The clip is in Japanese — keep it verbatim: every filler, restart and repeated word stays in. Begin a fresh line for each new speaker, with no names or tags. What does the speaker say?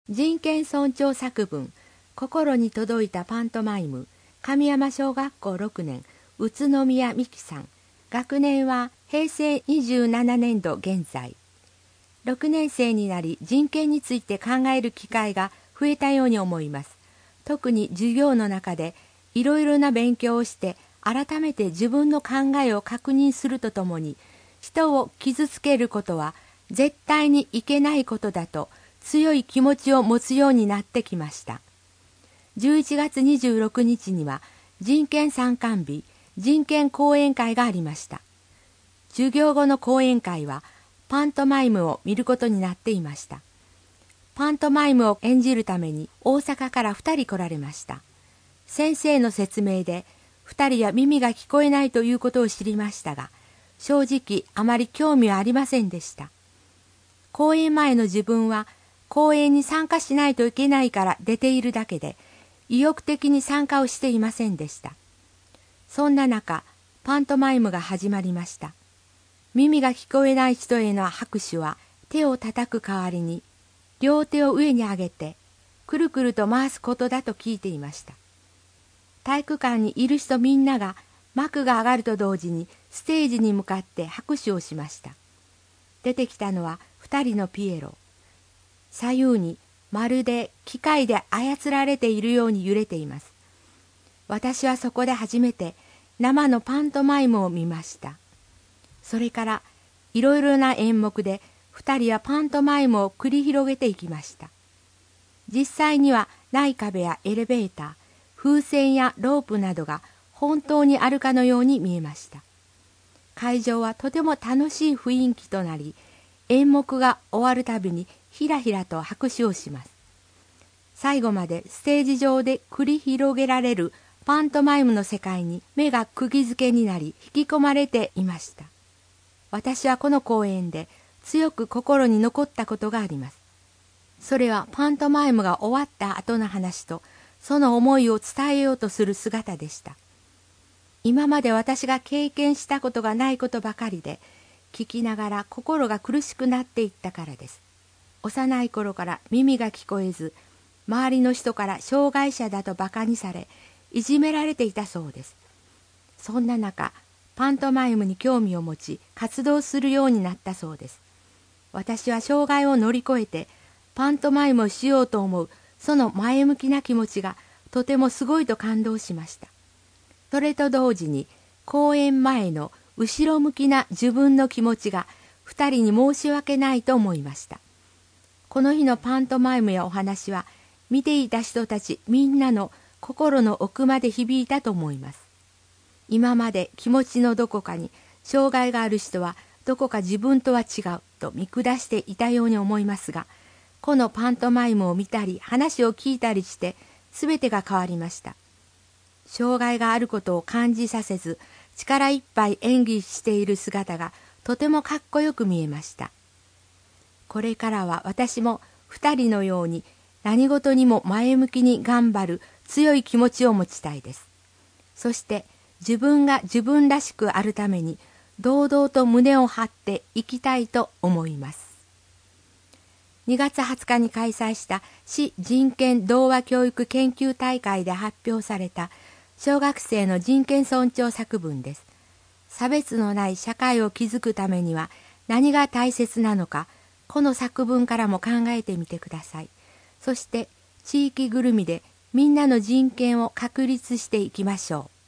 人権尊重作文、心に届いたパントマイム、神山小学校ろくねん、宇都宮美希さん。学年はへいせいにじゅうななねんど現在。ろくねんせいになり人権について考える機会が増えたように思います。特に授業の中でいろいろな勉強をして改めて自分の考えを確認するとともに、人を傷つけることは絶対にいけないことだと強い気持ちを持つようになってきました。じゅういちがつにじゅうろくにちには人権参観日、人権講演会がありました。授業後の講演会はパントマイムを見ることになっていました。パントマイムを演じるために大阪からふたり来られました。先生の説明でふたりは耳が聞こえないということを知りましたが、正直あまり興味はありませんでした。講演前の自分は講演に参加しないといけないから出ているだけで、意欲的に参加をしていませんでした。そんな中、パントマイムが始まりました。耳が聞こえない人への拍手は手を叩く代わりに、両手を上に上げて、くるくると回すことだと聞いていました。体育館にいる人みんなが幕が上がると同時にステージに向かって拍手をしました。出てきたのは二人のピエロ。左右にまるで機械で操られているように揺れています。私はそこで初めて生のパントマイムを見ました。それからいろいろな演目で二人はパントマイムを繰り広げていきました。実際にはない壁やエレベーター、風船やロープなどが本当にあるかのように見えました。会場はとても楽しい雰囲気となり、演目が終わるたびにひらひらと拍手をします。最後までステージ上で繰り広げられるパントマイムの世界に目が釘付けになり引き込まれていました。私はこの公演で強く心に残ったことがあります。それはパントマイムが終わった後の話と、その思いを伝えようとする姿でした。今まで私が経験したことがないことばかりで、聞きながら心が苦しくなっていったからです。幼い頃から耳が聞こえず、周りの人から障害者だと馬鹿にされ、いじめられていたそうです。そんな中、パントマイムに興味を持ち、活動するようになったそうです。私は障害を乗り越えて、パントマイムをしようと思う、その前向きな気持ちがとてもすごいと感動しました。それと同時に、公演前の後ろ向きな自分の気持ちが二人に申し訳ないと思いました。この日のパントマイムやお話は、見ていた人たちみんなの心の奥まで響いたと思います。今まで気持ちのどこかに障害がある人はどこか自分とは違うと見下していたように思いますが、このパントマイムを見たり話を聞いたりして全てが変わりました。障害があることを感じさせず力いっぱい演技している姿がとてもかっこよく見えました。これからは私も二人のように何事にも前向きに頑張る強い気持ちを持ちたいです。そして自分が自分らしくあるために堂々と胸を張っていきたいと思います。にがつはつかに開催した市人権童話教育研究大会で発表された小学生の人権尊重作文です。差別のない社会を築くためには何が大切なのか、この作文からも考えてみてください。そして地域ぐるみでみんなの人権を確立していきましょう。